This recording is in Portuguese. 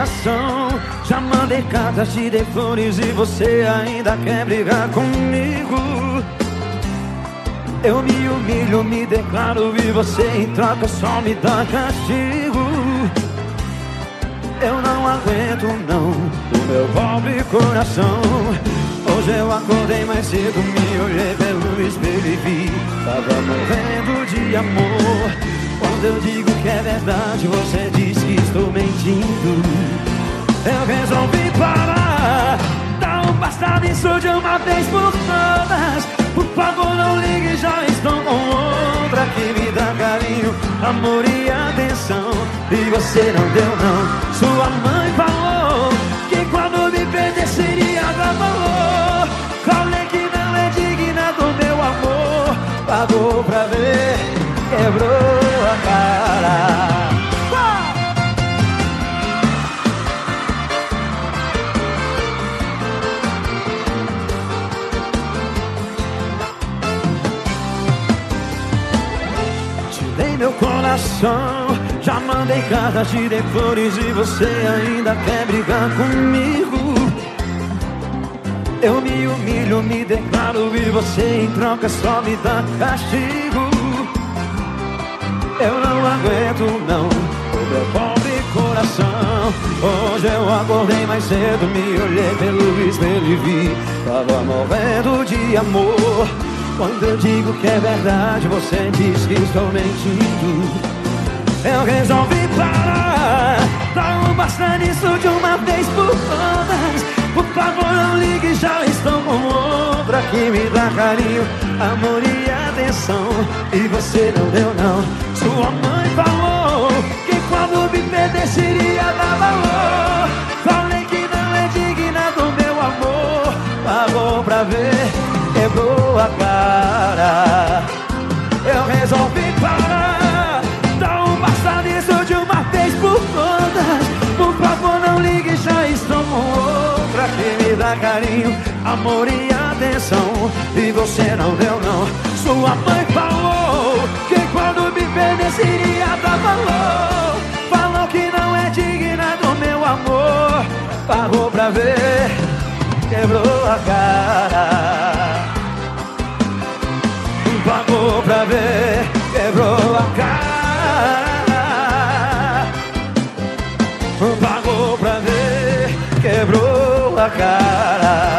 coração. Já mandei cartas, te dei flores e você ainda quer brigar comigo. Eu me humilho, me declaro e você em troca só me dá castigo. Eu não aguento não, o meu pobre coração. Hoje eu acordei mais cedo, me olhei pelo espelho e vi, tava morrendo de amor. Quando eu digo que é verdade, você diz que estou mentindo. Eu resolvi parar, dá um basta nisso de uma vez por todas. Por favor não ligue, já estou com outra que me dá carinho, amor e atenção. E você não deu não. Sua mãe falou que quando me perder seria dar valor. Falei que não é digna do meu amor. Pagou pra ver, quebrou a cara. Dei meu coração, já mandei cartas, te dei flores e você ainda quer brigar comigo. Eu me humilho, me declaro e você em troca só me dá castigo. Eu não aguento não, o meu pobre coração. Hoje eu acordei mais cedo, me olhei pelo espelho e vi, tava morrendo de amor. Quando eu digo que é verdade, você diz que estou mentindo. Eu resolvi parar, dá um basta nisso de uma vez por todas. Por favor não ligue, já estou com outra que me dá carinho, amor e atenção. E você não deu não. Sua mãe falou que quando me perder seria dar valor. Falei que não é digna do meu amor. Pagou pra ver, quebrou a cara. Eu resolvi parar, dá um basta nisso de uma vez por todas. Por favor não ligue, já estou com outra que me dá carinho, amor e atenção. E você não deu não. Sua mãe falou que quando me perder seria dar valor. Falou que não é digna do meu amor. Pagou pra ver, quebrou a cara. Pagou pra ver, quebrou a cara. Pagou pra ver, quebrou a cara.